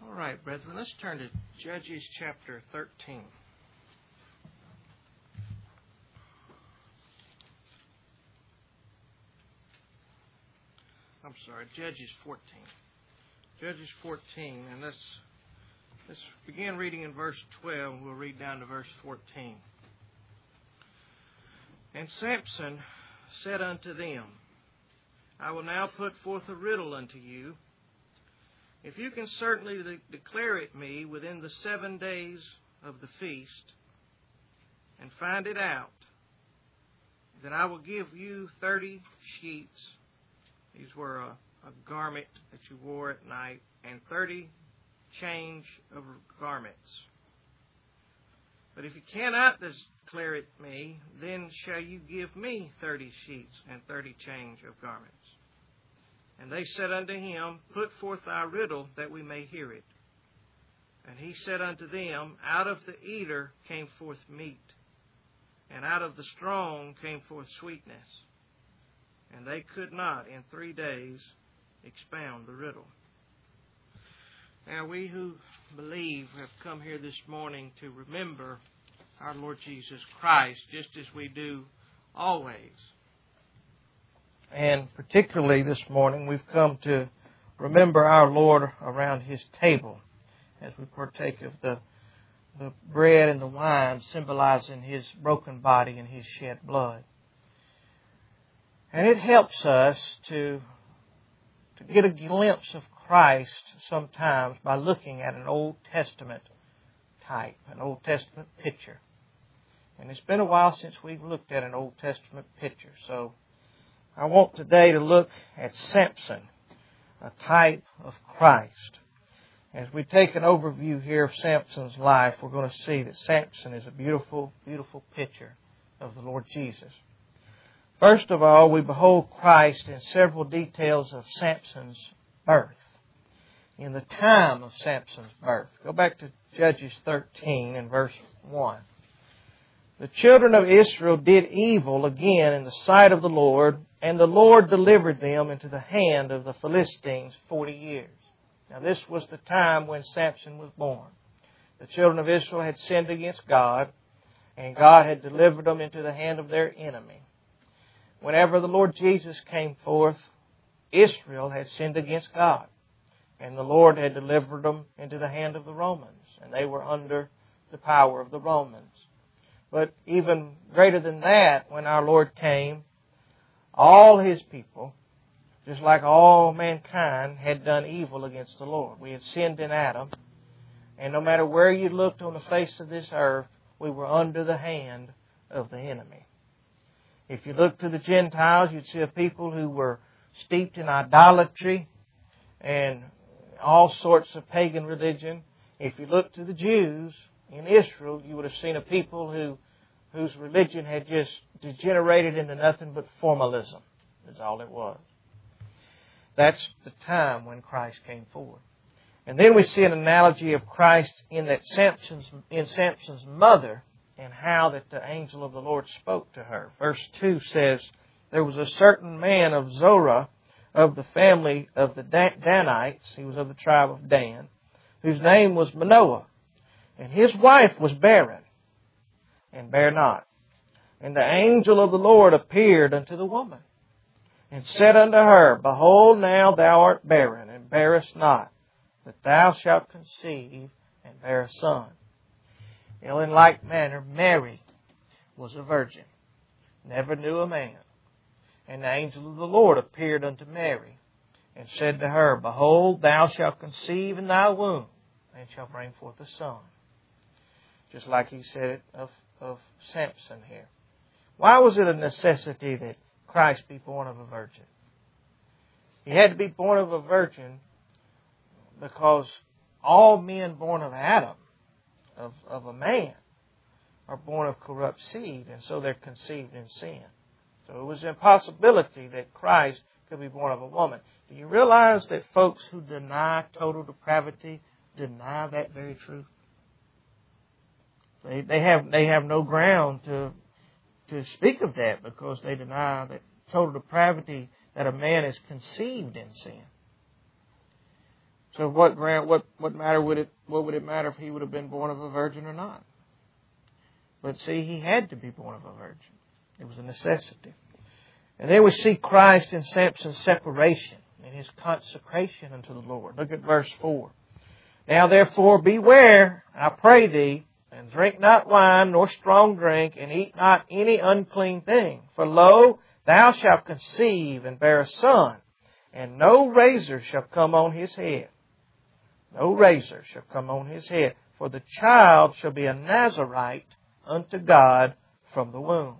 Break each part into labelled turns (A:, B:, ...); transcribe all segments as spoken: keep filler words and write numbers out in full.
A: All right, brethren, let's turn to Judges chapter thirteen. I'm sorry, Judges fourteen. Judges fourteen, and let's let's begin reading in verse twelve, and we'll read down to verse fourteen. And Samson said unto them, I will now put forth a riddle unto you. If you can certainly de- declare it me within the seven days of the feast, and find it out, then I will give you thirty sheets. These were a, a garment that you wore at night, and thirty change of garments. But if you cannot declare it me, then shall you give me thirty sheets and thirty change of garments. And they said unto him, Put forth thy riddle, that we may hear it. And he said unto them, Out of the eater came forth meat, and out of the strong came forth sweetness. And they could not in three days expound the riddle. Now we who believe have come here this morning to remember our Lord Jesus Christ, just as we do always. And particularly this morning, we've come to remember our Lord around His table as we partake of the, the bread and the wine, symbolizing His broken body and His shed blood. And it helps us to, to get a glimpse of Christ sometimes by looking at an Old Testament type, an Old Testament picture. And it's been a while since we've looked at an Old Testament picture, so I want today to look at Samson, a type of Christ. As we take an overview here of Samson's life, we're going to see that Samson is a beautiful, beautiful picture of the Lord Jesus. First of all, we behold Christ in several details of Samson's birth. In the time of Samson's birth. Go back to Judges thirteen and verse one. The children of Israel did evil again in the sight of the Lord, and the Lord delivered them into the hand of the Philistines forty years. Now this was the time when Samson was born. The children of Israel had sinned against God, and God had delivered them into the hand of their enemy. Whenever the Lord Jesus came forth, Israel had sinned against God, and the Lord had delivered them into the hand of the Romans, and they were under the power of the Romans. But even greater than that, when our Lord came, all His people, just like all mankind, had done evil against the Lord. We had sinned in Adam, and no matter where you looked on the face of this earth, we were under the hand of the enemy. If you looked to the Gentiles, you'd see a people who were steeped in idolatry and all sorts of pagan religion. If you looked to the Jews in Israel, you would have seen a people who whose religion had just degenerated into nothing but formalism. That's all it was. That's the time when Christ came forward. And then we see an analogy of Christ in that Samson's in Samson's mother, and how that the angel of the Lord spoke to her. Verse two says, There was a certain man of Zorah, of the family of the Danites, he was of the tribe of Dan, whose name was Manoah. And his wife was barren, and bare not. And the angel of the Lord appeared unto the woman, and said unto her, Behold, now thou art barren, and bearest not, but thou shalt conceive, and bear a son. You know, in like manner, Mary was a virgin, never knew a man. And the angel of the Lord appeared unto Mary, and said to her, Behold, thou shalt conceive in thy womb, and shalt bring forth a son. Just like he said it of, of Samson here. Why was it a necessity that Christ be born of a virgin? He had to be born of a virgin because all men born of Adam, of, of a man, are born of corrupt seed, and so they're conceived in sin. So it was an impossibility that Christ could be born of a woman. Do you realize that folks who deny total depravity deny that very truth? They they have they have no ground to to speak of that, because they deny that total depravity, that a man is conceived in sin. So what grant what what matter would it what would it matter if he would have been born of a virgin or not? But see, he had to be born of a virgin. It was a necessity. And then we see Christ in Samson's separation and his consecration unto the Lord. Look at verse four. Now therefore beware, I pray thee, and drink not wine nor strong drink, and eat not any unclean thing. For lo, thou shalt conceive and bear a son, and no razor shall come on his head. No razor shall come on his head. For the child shall be a Nazarite unto God from the womb.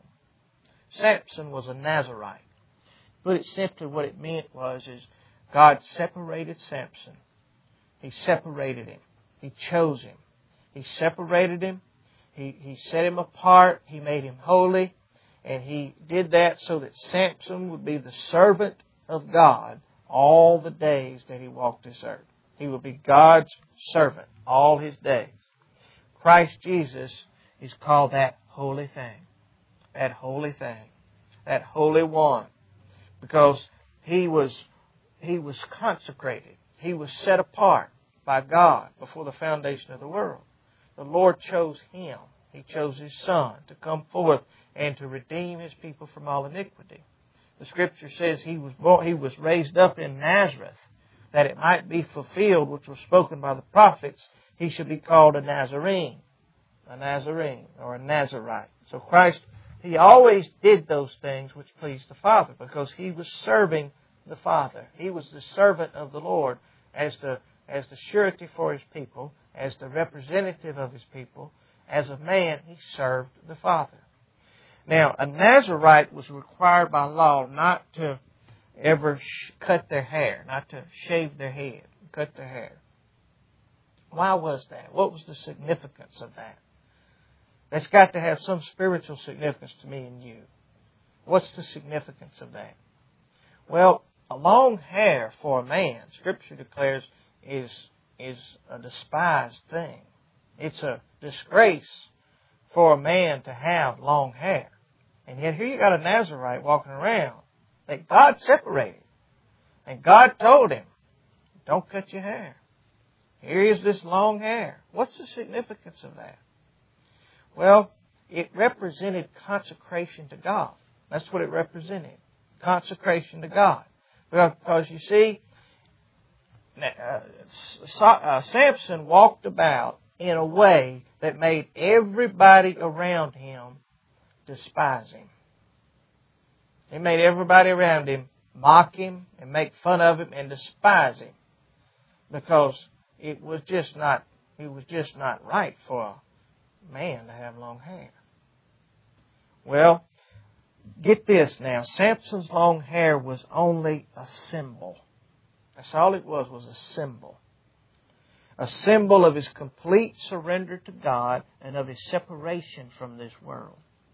A: Samson was a Nazarite. Put it simply, what it meant was is God separated Samson. He separated him. He chose him. He separated him. He, he set him apart. He made him holy. And he did that so that Samson would be the servant of God all the days that he walked this earth. He would be God's servant all his days. Christ Jesus is called that holy thing. That holy thing. That holy one. Because he was, he was consecrated. He was set apart by God before the foundation of the world. The Lord chose him. He chose his Son to come forth and to redeem his people from all iniquity. The Scripture says he was born, he was raised up in Nazareth, that it might be fulfilled, which was spoken by the prophets, he should be called a Nazarene. A Nazarene, or a Nazarite. So Christ, he always did those things which pleased the Father, because he was serving the Father. He was the servant of the Lord as the, as the surety for his people, as the representative of his people. As a man, he served the Father. Now, a Nazarite was required by law not to ever sh- cut their hair, not to shave their head, cut their hair. Why was that? What was the significance of that? That's got to have some spiritual significance to me and you. What's the significance of that? Well, a long hair for a man, Scripture declares, is, is a despised thing. It's a disgrace for a man to have long hair. And yet here you got a Nazarite walking around that God separated. And God told him, don't cut your hair. Here is this long hair. What's the significance of that? Well, it represented consecration to God. That's what it represented. Consecration to God. Because you see, uh, uh, Samson walked about in a way that made everybody around him despise him. It made everybody around him mock him and make fun of him and despise him. Because it was just not, it was just not right for a man to have long hair. Well, get this now. Samson's long hair was only a symbol. That's all it was, was a symbol. A symbol of his complete surrender to God and of his separation from this world.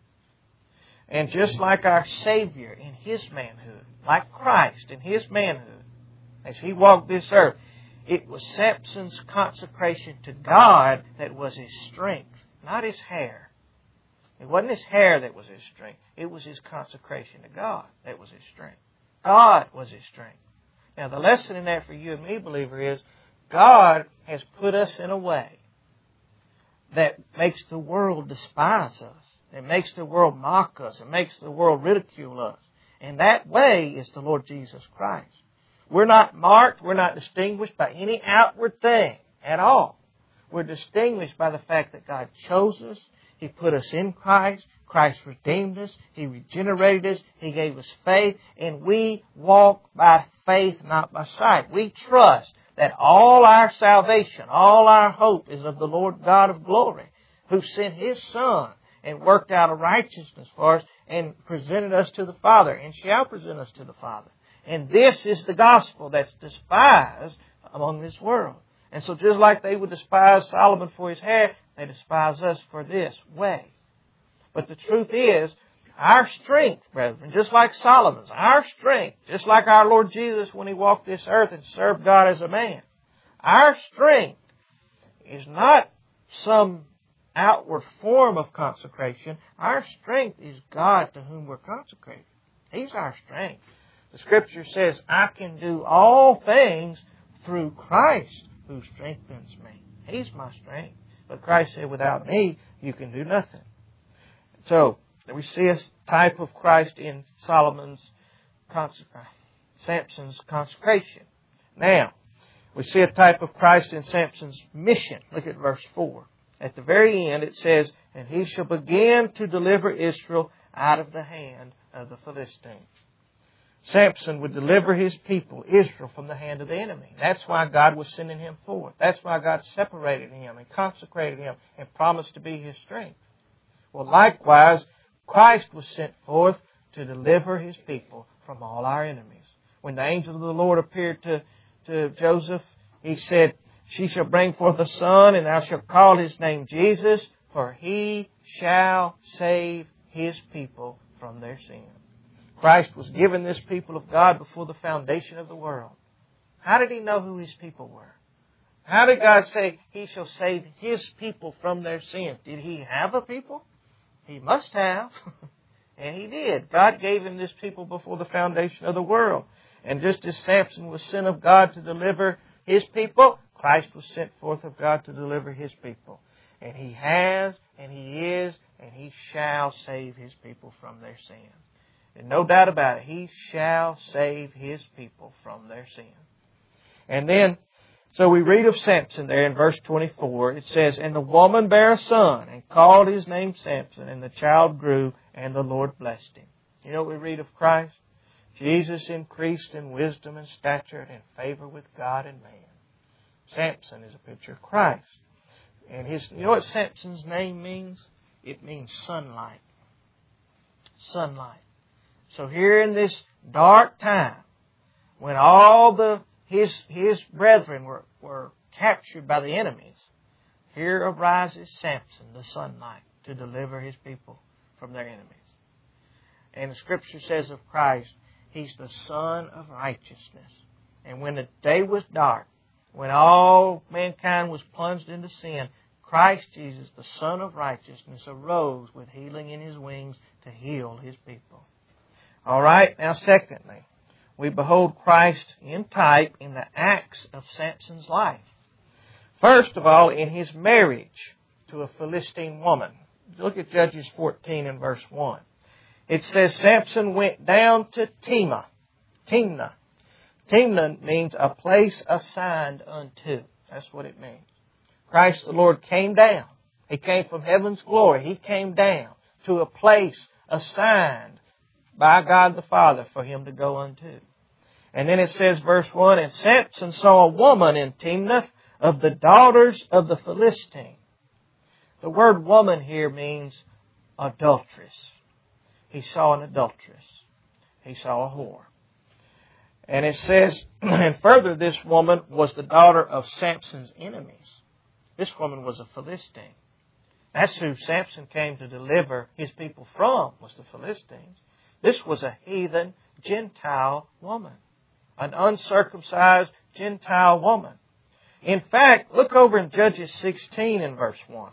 A: And just like our Savior in His manhood, like Christ in His manhood, as He walked this earth, it was Samson's consecration to God that was his strength, not his hair. It wasn't his hair that was his strength. It was his consecration to God that was his strength. God was his strength. Now, the lesson in that for you and me, believer, is God has put us in a way that makes the world despise us. It makes the world mock us. It makes the world ridicule us. And that way is the Lord Jesus Christ. We're not marked. We're not distinguished by any outward thing at all. We're distinguished by the fact that God chose us. He put us in Christ. Christ redeemed us. He regenerated us. He gave us faith. And we walk by faith, not by sight. We trust that all our salvation, all our hope is of the Lord God of glory, who sent His Son and worked out a righteousness for us and presented us to the Father and shall present us to the Father. And this is the gospel that's despised among this world. And so just like they would despise Solomon for his hair, they despise us for this way. But the truth is, our strength, brethren, just like Solomon's, our strength, just like our Lord Jesus when He walked this earth and served God as a man, our strength is not some outward form of consecration. Our strength is God to whom we're consecrated. He's our strength. The Scripture says, I can do all things through Christ who strengthens me. He's my strength. But Christ said, without me, you can do nothing. So, we see a type of Christ in Solomon's, Samson's consecration. Now, we see a type of Christ in Samson's mission. Look at verse four. At the very end it says, and he shall begin to deliver Israel out of the hand of the Philistines. Samson would deliver his people, Israel, from the hand of the enemy. That's why God was sending him forth. That's why God separated him and consecrated him and promised to be his strength. Well, likewise, Christ was sent forth to deliver his people from all our enemies. When the angel of the Lord appeared to, to Joseph, he said, she shall bring forth a son, and thou shalt call his name Jesus, for he shall save his people from their sins. Christ was given this people of God before the foundation of the world. How did he know who his people were? How did God say he shall save his people from their sins? Did he have a people? He must have. And he did. God gave him this people before the foundation of the world. And just as Samson was sent of God to deliver his people, Christ was sent forth of God to deliver his people. And he has, and he is, and he shall save his people from their sins. And no doubt about it, he shall save his people from their sins. And then, so we read of Samson there in verse twenty-four. It says, and the woman bare a son, and called his name Samson, and the child grew, and the Lord blessed him. You know what we read of Christ? Jesus increased in wisdom and stature and in favor with God and man. Samson is a picture of Christ. And his, you know what Samson's name means? It means sunlight. Sunlight. So here in this dark time, when all the his his brethren were, were captured by the enemies, here arises Samson, the sunlight, to deliver his people from their enemies. And the Scripture says of Christ, he's the Son of righteousness. And when the day was dark, when all mankind was plunged into sin, Christ Jesus, the Son of righteousness, arose with healing in his wings to heal his people. All right, now secondly, we behold Christ in type in the acts of Samson's life. First of all, in his marriage to a Philistine woman. Look at Judges fourteen and verse one. It says, Samson went down to Timnah. Timnah. Timnah means a place assigned unto. That's what it means. Christ the Lord came down. He came from heaven's glory. He came down to a place assigned by God the Father for him to go unto. And then it says, verse one, and Samson saw a woman in Timnah of the daughters of the Philistines. The word woman here means adulteress. He saw an adulteress. He saw a whore. And it says, and further, this woman was the daughter of Samson's enemies. This woman was a Philistine. That's who Samson came to deliver his people from, was the Philistines. This was a heathen Gentile woman. An uncircumcised Gentile woman. In fact, look over in Judges sixteen and verse one.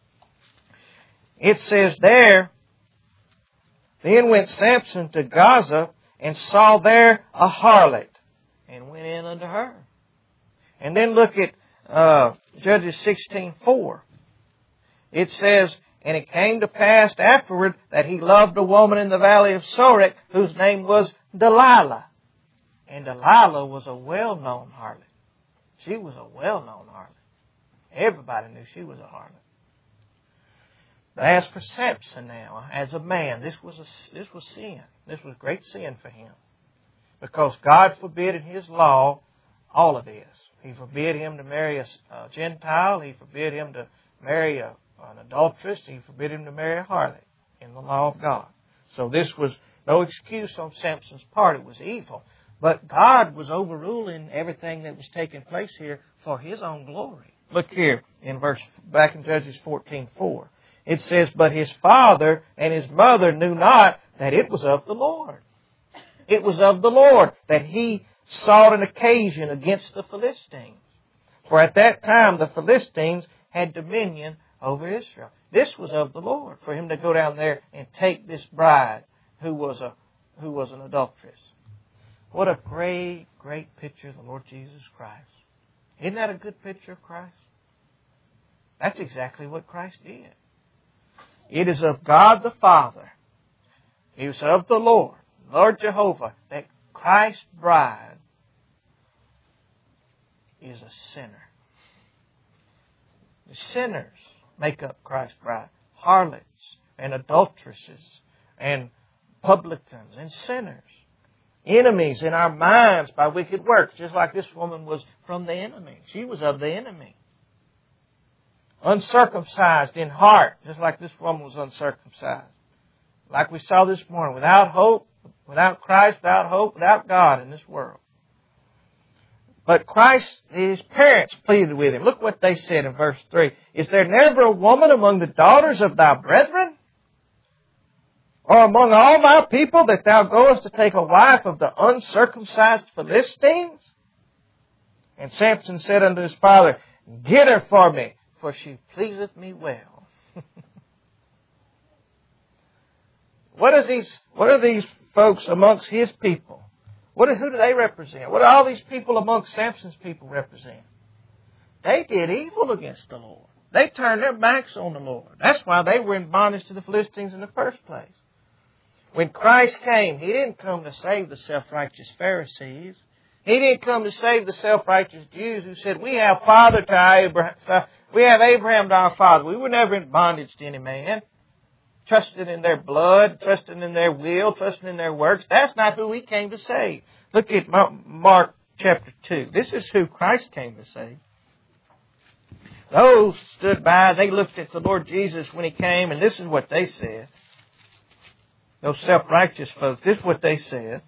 A: It says there, then went Samson to Gaza and saw there a harlot and went in unto her. And then look at uh, Judges sixteen four. It says, and it came to pass afterward that he loved a woman in the valley of Sorek whose name was Delilah. And Delilah was a well-known harlot. She was a well-known harlot. Everybody knew she was a harlot. But as for Samson now, as a man, this was a, this was sin. This was great sin for him. Because God forbid in His law all of this. He forbid him to marry a, a Gentile. He forbid him to marry a, an adulteress. He forbid him to marry a harlot in the law of God. So this was no excuse on Samson's part. It was evil. But God was overruling everything that was taking place here for His own glory. Look here in verse, back in Judges fourteen four. It says, but his father and his mother knew not that it was of the Lord. It was of the Lord that he sought an occasion against the Philistines. For at that time the Philistines had dominion over Israel. This was of the Lord, for him to go down there and take this bride who was a who was an adulteress. What a great, great picture of the Lord Jesus Christ? Isn't that a good picture of Christ? That's exactly what Christ did. It is of God the Father. It is of the Lord, Lord Jehovah, that Christ's bride is a sinner. The sinners make up Christ's bride. Harlots and adulteresses and publicans and sinners. Enemies in our minds by wicked works, just like this woman was from the enemy. She was of the enemy. Uncircumcised in heart, just like this woman was uncircumcised. Like we saw this morning, without hope, without Christ, without hope, without God in this world. But Christ, his parents pleaded with him. Look what they said in verse three. Is there never a woman among the daughters of thy brethren? Or among all thy people that thou goest to take a wife of the uncircumcised Philistines? And Samson said unto his father, Get her for me, for she pleaseth me well. What is these, what are these folks amongst his people? What, who do they represent? What do all these people amongst Samson's people represent? They did evil against the Lord. They turned their backs on the Lord. That's why they were in bondage to the Philistines in the first place. When Christ came, He didn't come to save the self-righteous Pharisees. He didn't come to save the self-righteous Jews who said, we have father to Abraham, we have Abraham to our father. We were never in bondage to any man. Trusting in their blood, trusting in their will, trusting in their works. That's not who He came to save. Look at Mark chapter two. This is who Christ came to save. Those stood by, they looked at the Lord Jesus when He came, and this is what they said. Those self-righteous folks, this is what they said.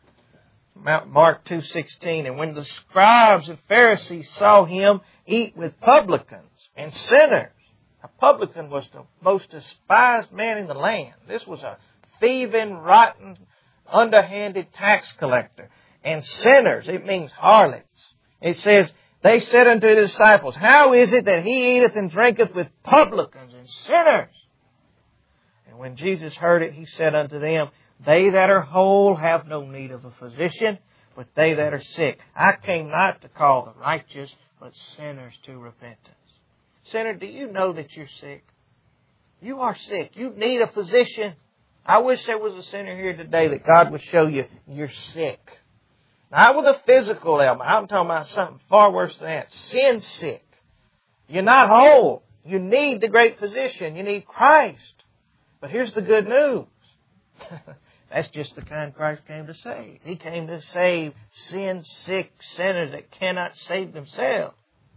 A: Mark two sixteen, and when the scribes and Pharisees saw Him eat with publicans and sinners. A publican was the most despised man in the land. This was a thieving, rotten, underhanded tax collector. And sinners, it means harlots. It says, they said unto the disciples, How is it that He eateth and drinketh with publicans and sinners? And when Jesus heard it, He said unto them, They that are whole have no need of a physician, but they that are sick. I came not to call the righteous, but sinners to repentance. Sinner, do you know that you're sick? You are sick. You need a physician. I wish there was a sinner here today that God would show you you're sick. Not with a physical ailment. I'm talking about something far worse than that. Sin sick. You're not whole. You need the great physician. You need Christ. But here's the good news. That's just the kind Christ came to save. He came to save sin-sick sinners that cannot save themselves.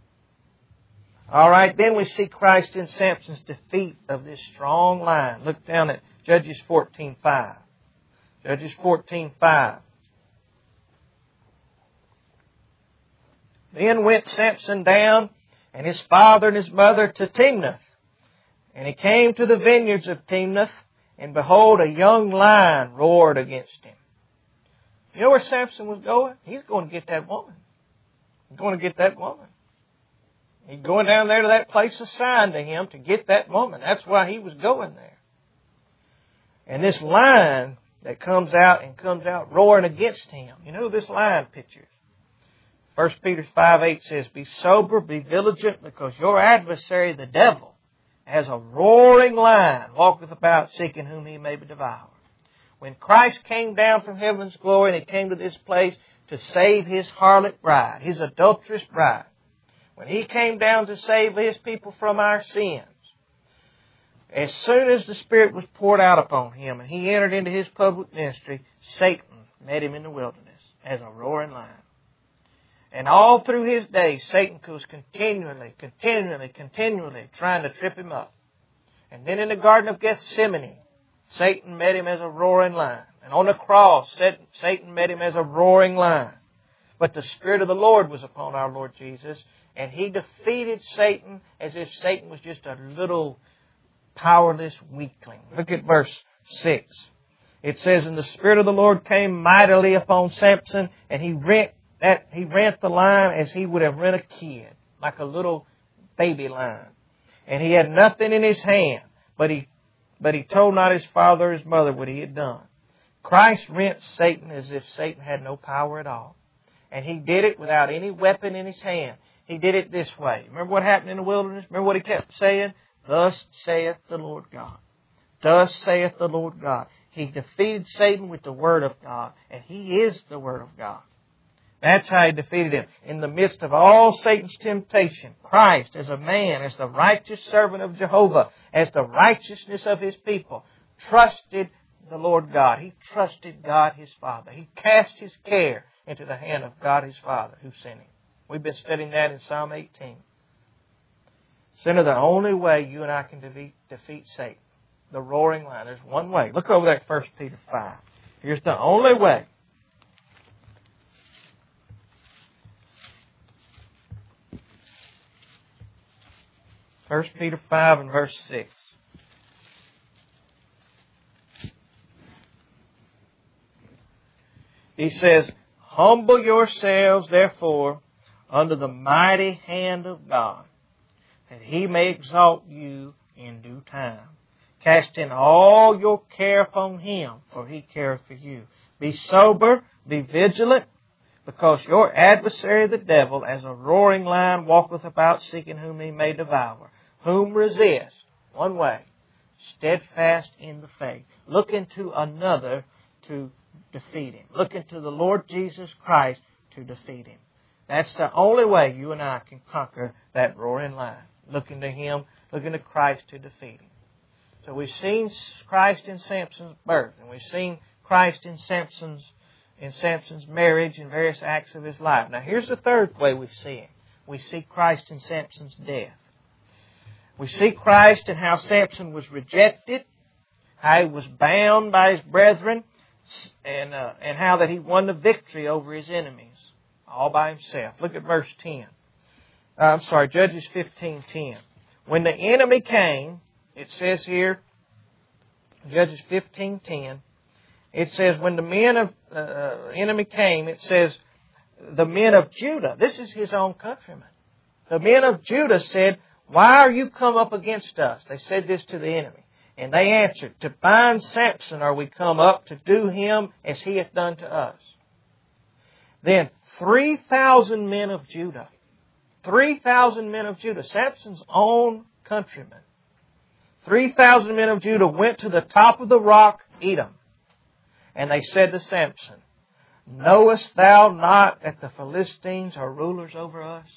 A: All right, then we see Christ in Samson's defeat of this strong line. Look down at Judges fourteen five. Judges fourteen five. Then went Samson down, and his father and his mother to Timnath. And he came to the vineyards of Timnath, and behold, a young lion roared against him. You know where Samson was going? He's going to get that woman. He's going to get that woman. He's going down there to that place assigned to him to get that woman. That's why he was going there. And this lion that comes out and comes out roaring against him. You know who this lion pictures? First Peter five eight says, Be sober, be vigilant, because your adversary, the devil, as a roaring lion, walketh about seeking whom he may devour. When Christ came down from heaven's glory and He came to this place to save His harlot bride, His adulterous bride, when He came down to save His people from our sins, as soon as the Spirit was poured out upon Him and He entered into His public ministry, Satan met Him in the wilderness as a roaring lion. And all through His days, Satan was continually, continually, continually trying to trip Him up. And then in the Garden of Gethsemane, Satan met Him as a roaring lion. And on the cross, Satan met Him as a roaring lion. But the Spirit of the Lord was upon our Lord Jesus, and He defeated Satan as if Satan was just a little powerless weakling. Look at verse six. It says, And the Spirit of the Lord came mightily upon Samson, and he rent that he rent the lion as he would have rent a kid, like a little baby lion. And he had nothing in his hand, but he but he told not his father or his mother what he had done. Christ rent Satan as if Satan had no power at all. And He did it without any weapon in His hand. He did it this way. Remember what happened in the wilderness? Remember what He kept saying? Thus saith the Lord God. Thus saith the Lord God. He defeated Satan with the Word of God. And He is the Word of God. That's how He defeated him. In the midst of all Satan's temptation, Christ, as a man, as the righteous servant of Jehovah, as the righteousness of His people, trusted the Lord God. He trusted God His Father. He cast His care into the hand of God His Father who sent Him. We've been studying that in Psalm eighteen. Sinner, the only way you and I can defeat, defeat Satan, the roaring lion, there's one way. Look over there at First Peter five. Here's the only way. First Peter five and verse six. He says, humble yourselves, therefore, under the mighty hand of God, that He may exalt you in due time. Casting all your care upon Him, for He careth for you. Be sober, be vigilant, because your adversary the devil, as a roaring lion, walketh about seeking whom he may devour. Whom resist, one way, steadfast in the faith. Looking to another to defeat him. Looking to the Lord Jesus Christ to defeat him. That's the only way you and I can conquer that roaring lion. Looking to Him, looking to Christ to defeat him. So we've seen Christ in Samson's birth, and we've seen Christ in Samson's in Samson's marriage and various acts of his life. Now here's the third way we see Him. We see Christ in Samson's death. We see Christ in how Samson was rejected, how he was bound by his brethren, and uh, and how that he won the victory over his enemies all by himself. Look at verse ten. Uh, I'm sorry, Judges fifteen ten. When the enemy came, it says here, Judges fifteen ten, it says, when the men of uh, enemy came, it says, the men of Judah, this is his own countrymen. The men of Judah said, why are you come up against us? They said this to the enemy. And they answered, to bind Samson are we come up, to do him as he hath done to us. Then three thousand men of Judah, three thousand men of Judah, Samson's own countrymen, three thousand men of Judah went to the top of the rock, Edom. And they said to Samson, knowest thou not that the Philistines are rulers over us?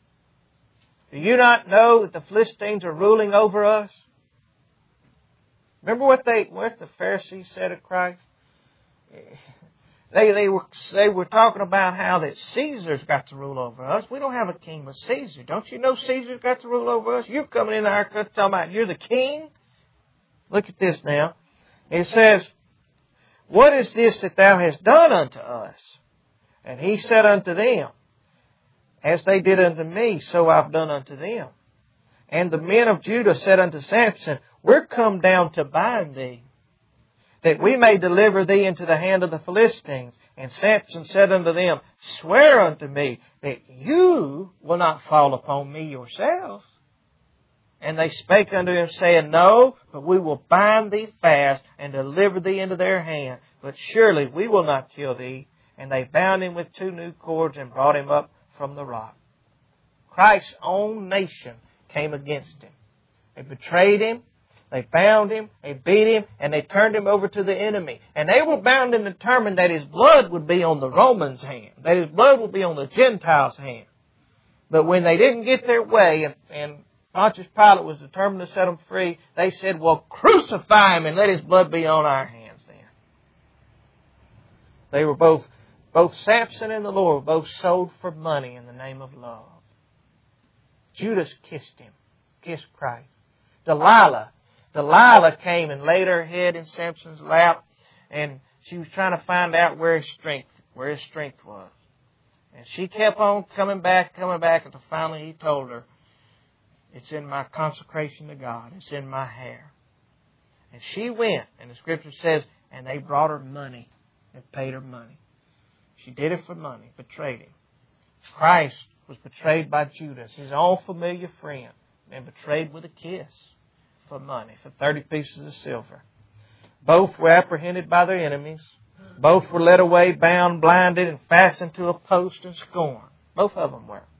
A: Do you not know that the Philistines are ruling over us? Remember what they what the Pharisees said of Christ? They they were they were talking about how that Caesar's got to rule over us. We don't have a king but Caesar. Don't you know Caesar's got to rule over us? You're coming into our country talking about you're the king? Look at this now. It says, what is this that thou hast done unto us? And he said unto them, as they did unto me, so I've done unto them. And the men of Judah said unto Samson, we're come down to bind thee, that we may deliver thee into the hand of the Philistines. And Samson said unto them, swear unto me that you will not fall upon me yourselves. And they spake unto him, saying, no, but we will bind thee fast and deliver thee into their hand. But surely we will not kill thee. And they bound him with two new cords and brought him up from the rock. Christ's own nation came against him. They betrayed him. They bound him, they beat him, and they turned him over to the enemy. And they were bound and determined that his blood would be on the Romans' hand, that his blood would be on the Gentiles' hand. But when they didn't get their way, and, and Pontius Pilate was determined to set them free, they said, well, crucify him and let his blood be on our hands then. They were both, both Samson and the Lord, both sold for money in the name of love. Judas kissed him, kissed Christ. Delilah, Delilah came and laid her head in Samson's lap, and she was trying to find out where his strength, where his strength was. And she kept on coming back, coming back, until finally he told her, it's in my consecration to God. It's in my hair. And she went, and the Scripture says, and they brought her money and paid her money. She did it for money, betrayed him. Christ was betrayed by Judas, his own familiar friend, and betrayed with a kiss for money, for thirty pieces of silver. Both were apprehended by their enemies. Both were led away, bound, blinded, and fastened to a post and scorned. Both of them were.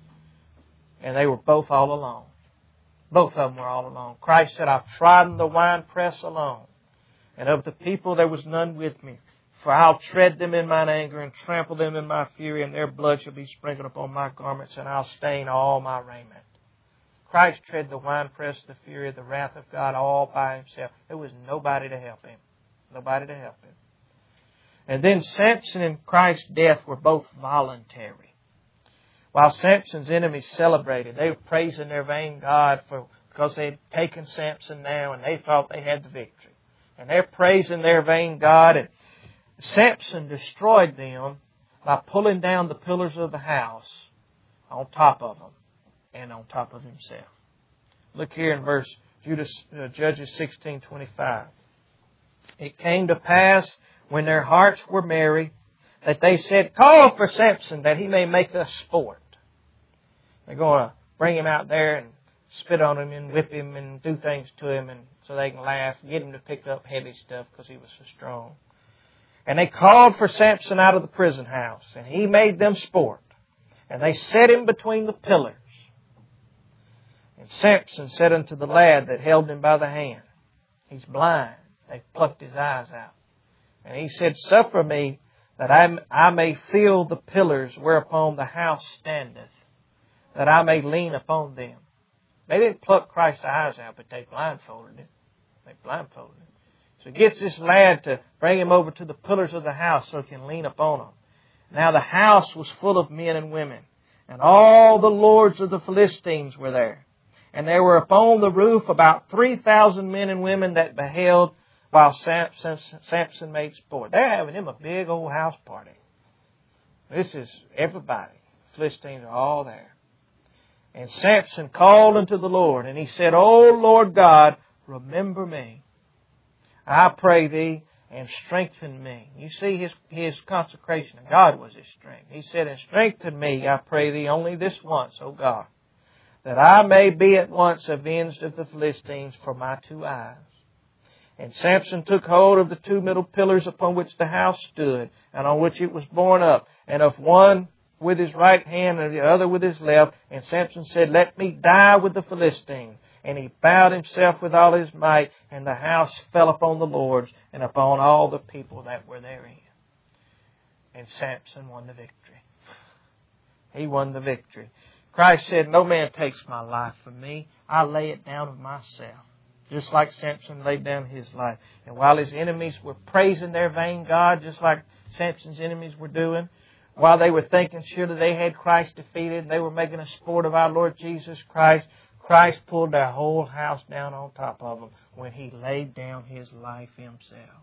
A: And they were both all alone. Both of them were all alone. Christ said, I've trodden the winepress alone. And of the people there was none with me. For I'll tread them in mine anger and trample them in my fury, and their blood shall be sprinkled upon my garments, and I'll stain all my raiment. Christ tread the winepress, the fury, the wrath of God all by Himself. There was nobody to help Him. Nobody to help Him. And then Samson and Christ's death were both voluntary. While Samson's enemies celebrated, they were praising their vain God for because they had taken Samson now and they thought they had the victory. And they're praising their vain God. And Samson destroyed them by pulling down the pillars of the house on top of them and on top of himself. Look here in verse uh, Judges sixteen twenty-five. It came to pass when their hearts were merry that they said, call for Samson that he may make us sport. They're going to bring him out there and spit on him and whip him and do things to him and so they can laugh, get him to pick up heavy stuff because he was so strong. And they called for Samson out of the prison house, and he made them sport. And they set him between the pillars. And Samson said unto the lad that held him by the hand, he's blind. They plucked his eyes out. And he said, suffer me that I, I may feel the pillars whereupon the house standeth, that I may lean upon them. They didn't pluck Christ's eyes out, but they blindfolded him. They blindfolded him. So he gets this lad to bring him over to the pillars of the house so he can lean upon them. Now the house was full of men and women, and all the lords of the Philistines were there. And there were upon the roof about three thousand men and women that beheld while Samson, Samson made sport. They're having him a big old house party. This is everybody. The Philistines are all there. And Samson called unto the Lord, and he said, O Lord God, remember me, I pray thee, and strengthen me. You see, his, his consecration of God was his strength. He said, and strengthen me, I pray thee, only this once, O God, that I may be at once avenged of the Philistines for my two eyes. And Samson took hold of the two middle pillars upon which the house stood, and on which it was borne up, and of one with his right hand and the other with his left. And Samson said, let me die with the Philistine. And he bowed himself with all his might, and the house fell upon the lords and upon all the people that were therein. And Samson won the victory. He won the victory. Christ said, no man takes my life from me. I lay it down of myself. Just like Samson laid down his life. And while his enemies were praising their vain God, just like Samson's enemies were doing, while they were thinking surely they had Christ defeated and they were making a sport of our Lord Jesus Christ, Christ pulled their whole house down on top of them when He laid down His life Himself.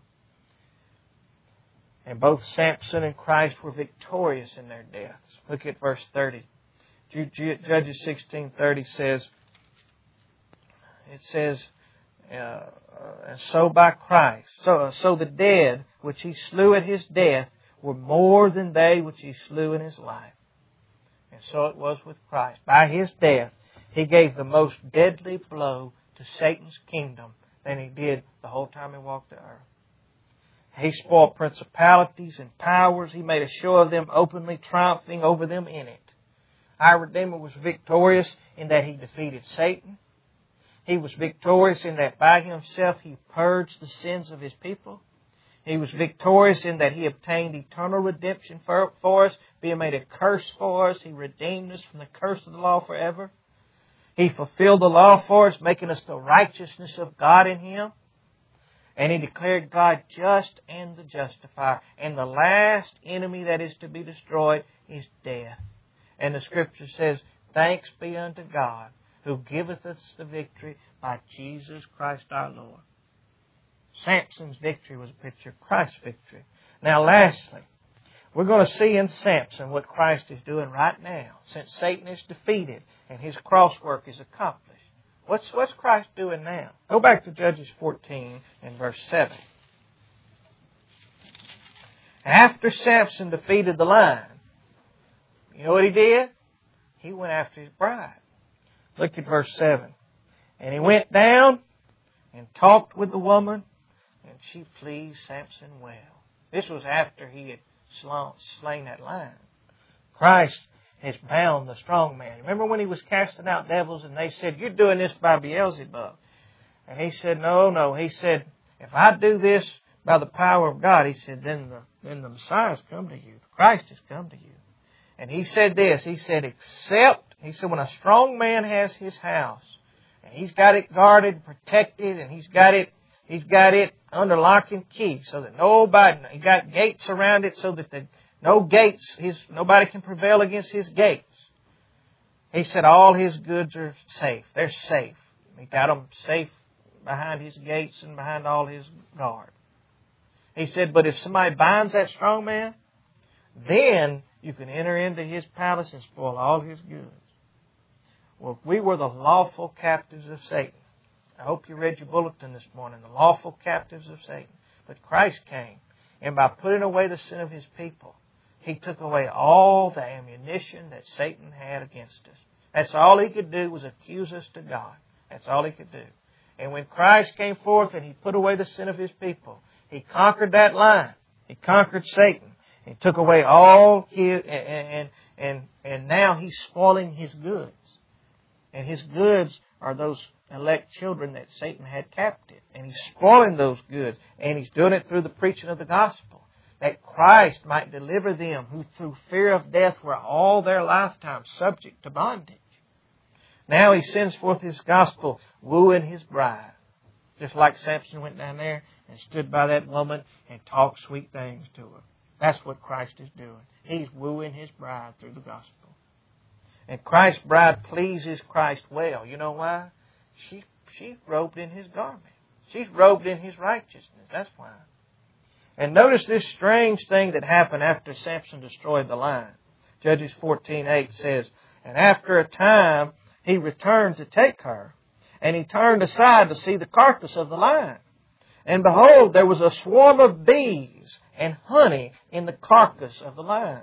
A: And both Samson and Christ were victorious in their deaths. Look at verse thirty. Judges sixteen thirty says, it says, uh, uh, and so by Christ, so, uh, so the dead which He slew at His death were more than they which He slew in His life. And so it was with Christ. By His death, He gave the most deadly blow to Satan's kingdom than He did the whole time He walked the earth. He spoiled principalities and powers. He made a show of them, openly triumphing over them in it. Our Redeemer was victorious in that He defeated Satan. He was victorious in that by Himself He purged the sins of His people. He was victorious in that He obtained eternal redemption for, for us, being made a curse for us. He redeemed us from the curse of the law forever. He fulfilled the law for us, making us the righteousness of God in Him. And He declared God just and the justifier. And the last enemy that is to be destroyed is death. And the Scripture says, thanks be unto God, who giveth us the victory by Jesus Christ our Lord. Samson's victory was a picture of Christ's victory. Now lastly, we're going to see in Samson what Christ is doing right now, since Satan is defeated and his cross work is accomplished. What's, what's Christ doing now? Go back to Judges fourteen and verse seven. After Samson defeated the lion, you know what he did? He went after his bride. Look at verse seven. And he went down and talked with the woman, and she pleased Samson well. This was after he had slain that lion. Christ has bound the strong man. Remember when he was casting out devils and they said, "You're doing this by Beelzebub." And he said, no, no. He said, if I do this by the power of God, he said, then the, then the Messiah has come to you. Christ has come to you. And he said this, he said, except, he said, when a strong man has his house, and he's got it guarded, protected, and he's got it, he's got it under lock and key, so that nobody, he got gates around it so that the, no gates, his, nobody can prevail against his gates. He said all his goods are safe. They're safe. He got them safe behind his gates and behind all his guard. He said, but if somebody binds that strong man, then you can enter into his palace and spoil all his goods. Well, if we were the lawful captives of Satan, I hope you read your bulletin this morning, the lawful captives of Satan. But Christ came, and by putting away the sin of his people, he took away all the ammunition that Satan had against us. That's all he could do, was accuse us to God. That's all he could do. And when Christ came forth and he put away the sin of his people, he conquered that lion. He conquered Satan. He took away all his, and, and, and, and now he's spoiling his goods. And his goods are those elect children that Satan had captive. And he's spoiling those goods. And he's doing it through the preaching of the gospel, that Christ might deliver them who through fear of death were all their lifetime subject to bondage. Now he sends forth his gospel, wooing his bride. Just like Samson went down there and stood by that woman and talked sweet things to her. That's what Christ is doing. He's wooing his bride through the gospel. And Christ's bride pleases Christ well. You know why? She, she's robed in his garment. She's robed in his righteousness. That's why. And notice this strange thing that happened after Samson destroyed the lion. Judges fourteen eight says, and after a time he returned to take her, and he turned aside to see the carcass of the lion. And behold, there was a swarm of bees and honey in the carcass of the lion.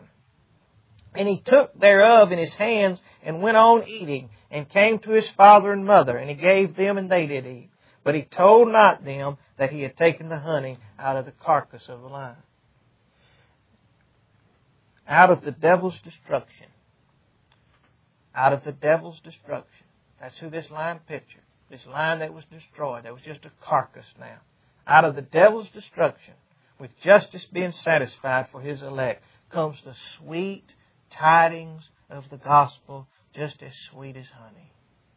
A: And he took thereof in his hands and went on eating, and came to his father and mother, and he gave them, and they did eat. But he told not them that he had taken the honey out of the carcass of the lion. Out of the devil's destruction. Out of the devil's destruction. That's who this lion pictured. This lion that was destroyed. That was just a carcass now. Out of the devil's destruction, with justice being satisfied for his elect, comes the sweet tidings of the gospel, just as sweet as honey.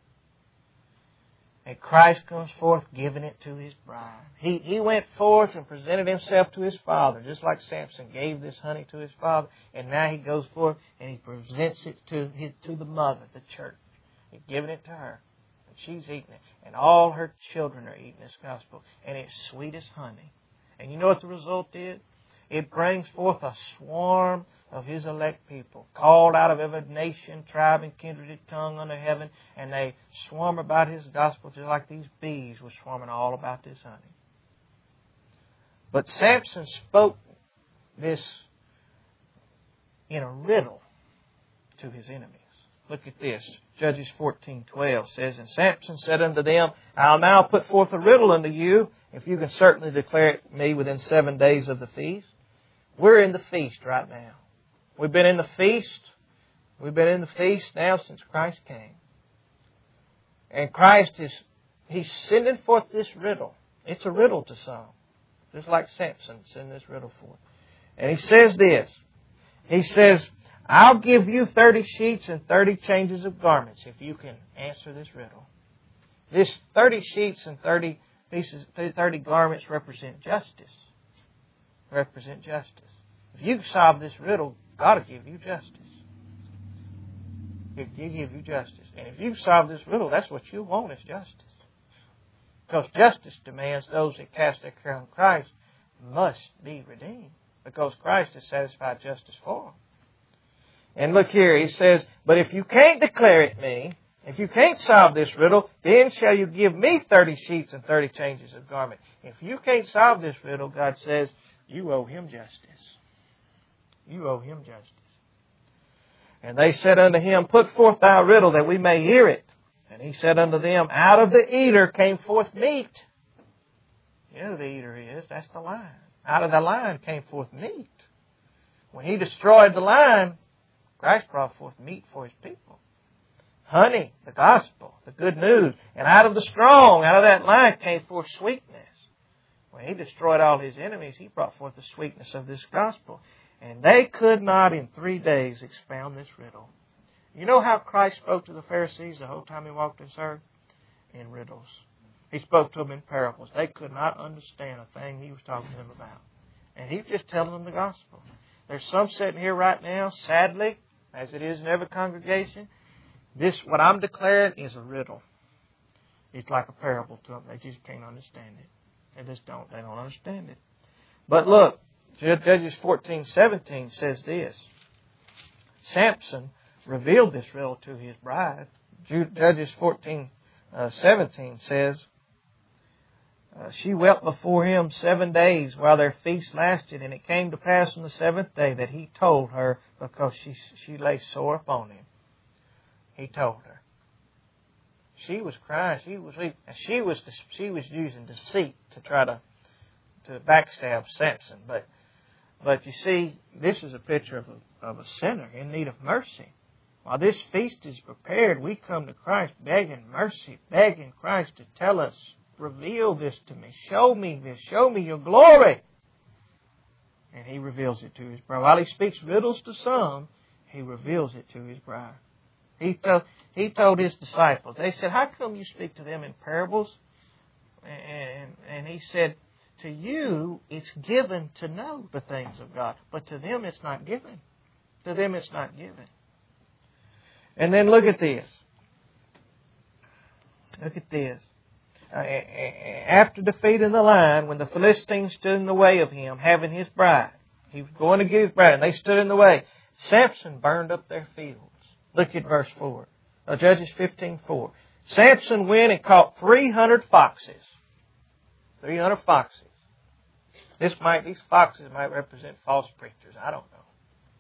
A: And Christ comes forth giving it to his bride. He, he went forth and presented himself to his father, just like Samson gave this honey to his father. And now he goes forth and he presents it to, his, to the mother, the church. He's giving it to her. And she's eating it. And all her children are eating this gospel. And it's sweet as honey. And you know what the result is? It brings forth a swarm of his elect people, called out of every nation, tribe, and kindred and tongue under heaven, and they swarm about his gospel just like these bees were swarming all about this honey. But Samson spoke this in a riddle to his enemies. Look at this. Judges fourteen twelve says, and Samson said unto them, I'll now put forth a riddle unto you, if you can certainly declare it me within seven days of the feast. We're in the feast right now. We've been in the feast. We've been in the feast now since Christ came. And Christ is, He's sending forth this riddle. It's a riddle to some. Just like Samson sent this riddle forth. And He says this. He says, I'll give you thirty sheets and thirty changes of garments if you can answer this riddle. This thirty sheets and thirty pieces, thirty garments represent justice. Represent justice. If you solve this riddle, God will give you justice. He'll give you justice. And if you solve this riddle, that's what you want is justice. Because justice demands those that cast their care on Christ must be redeemed. Because Christ has satisfied justice for them. And look here, he says, but if you can't declare it me, if you can't solve this riddle, then shall you give me thirty sheets and thirty changes of garment. If you can't solve this riddle, God says, you owe him justice. You owe him justice. And they said unto him, put forth thy riddle that we may hear it. And he said unto them, out of the eater came forth meat. You know who the eater is. That's the lion. Out of the lion came forth meat. When He destroyed the lion, Christ brought forth meat for His people. Honey, the gospel, the good news. And out of the strong, out of that lion came forth sweetness. When He destroyed all His enemies, He brought forth the sweetness of this gospel. And they could not in three days expound this riddle. You know how Christ spoke to the Pharisees the whole time He walked this earth? In riddles. He spoke to them in parables. They could not understand a thing He was talking to them about. And He was just telling them the gospel. There's some sitting here right now, sadly, as it is in every congregation, this, what I'm declaring, is a riddle. It's like a parable to them. They just can't understand it. They just don't. They don't understand it. But look, Judges fourteen seventeen says this. Samson revealed this riddle to his bride. Judges fourteen seventeen says, uh, she wept before him seven days while their feast lasted, and it came to pass on the seventh day that he told her, because she she lay sore upon him. He told her. She was crying. She was weeping. And she was she was using deceit to try to to backstab Samson. But but you see, this is a picture of a, of a sinner in need of mercy. While this feast is prepared, we come to Christ begging mercy, begging Christ to tell us, reveal this to me, show me this, show me your glory. And He reveals it to His bride. While He speaks riddles to some, He reveals it to His bride. He told, he told His disciples, they said, how come you speak to them in parables? And, and He said, to you it's given to know the things of God, but to them it's not given. To them it's not given. And then look at this. Look at this. Uh, after defeating the lion, when the Philistines stood in the way of him, having his bride, he was going to give his bride, and they stood in the way, Samson burned up their fields. Look at verse four. Uh, Judges fifteen four. Samson went and caught three hundred foxes. three hundred foxes. This might, these foxes might represent false preachers. I don't know.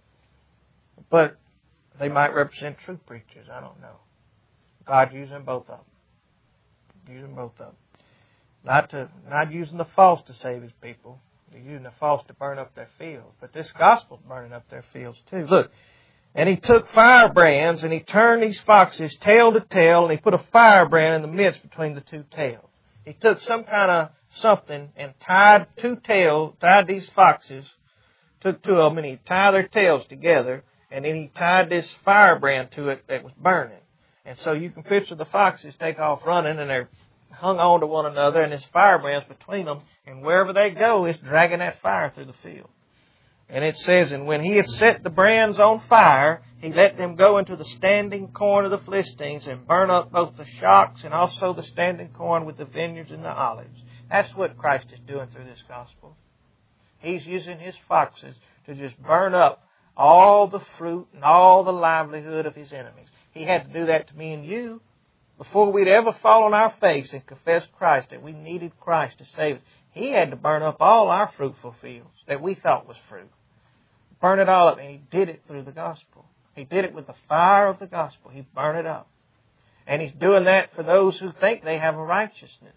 A: But they might represent true preachers. I don't know. God using both of them. Using both of them. Not to, not using the false to save His people. They're using the false to burn up their fields. But this gospel's burning up their fields too. Look. And he took firebrands and he turned these foxes tail to tail, and he put a firebrand in the midst between the two tails. He took some kind of something and tied two tails, tied these foxes, took two of them and he tied their tails together, and then he tied this firebrand to it that was burning. And so you can picture the foxes take off running, and they're hung on to one another, and this firebrand's between them, and wherever they go, it's dragging that fire through the field. And it says, and when he had set the brands on fire, he let them go into the standing corn of the Philistines and burn up both the shocks and also the standing corn with the vineyards and the olives. That's what Christ is doing through this gospel. He's using His foxes to just burn up all the fruit and all the livelihood of His enemies. He had to do that to me and you before we'd ever fall on our face and confess Christ, that we needed Christ to save us. He had to burn up all our fruitful fields that we thought was fruit. Burn it all up. And He did it through the gospel. He did it with the fire of the gospel. He burned it up. And He's doing that for those who think they have a righteousness.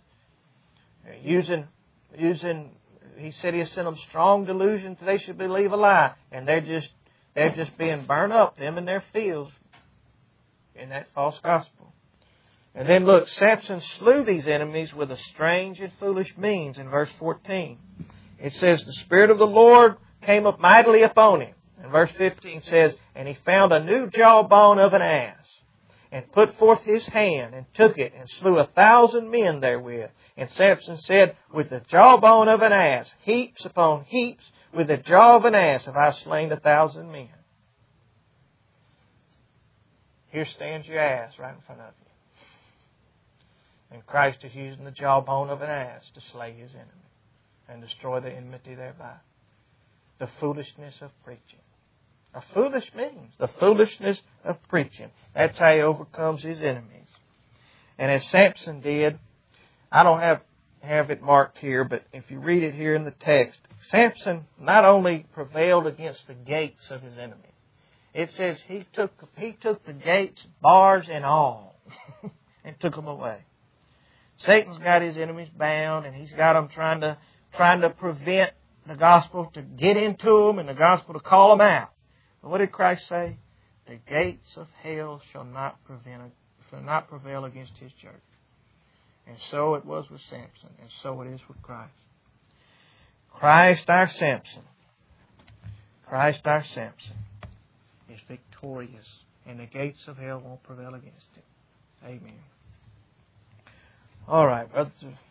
A: Using, using, He said He has sent them strong delusion that they should believe a lie. And they're just, they're just being burned up, them in their fields, in that false gospel. And then look, Samson slew these enemies with a strange and foolish means in verse fourteen. It says, the Spirit of the Lord came up mightily upon him. And verse fifteen says, and he found a new jawbone of an ass, and put forth his hand, and took it, and slew a thousand men therewith. And Samson said, with the jawbone of an ass, heaps upon heaps, with the jaw of an ass have I slain a thousand men. Here stands your ass right in front of you. And Christ is using the jawbone of an ass to slay His enemy and destroy the enmity thereby. The foolishness of preaching. A foolish means the foolishness of preaching. That's how He overcomes His enemies. And as Samson did, I don't have, have it marked here, but if you read it here in the text, Samson not only prevailed against the gates of his enemy. It says he took, he took the gates, bars and all, and took them away. Satan's got his enemies bound, and he's got them trying to trying to prevent the gospel to get into them and the gospel to call them out. But what did Christ say? The gates of hell shall not prevent, shall not prevail against His church. And so it was with Samson, and so it is with Christ. Christ our Samson, Christ our Samson is victorious, and the gates of hell won't prevail against Him. Amen. All right, brothers.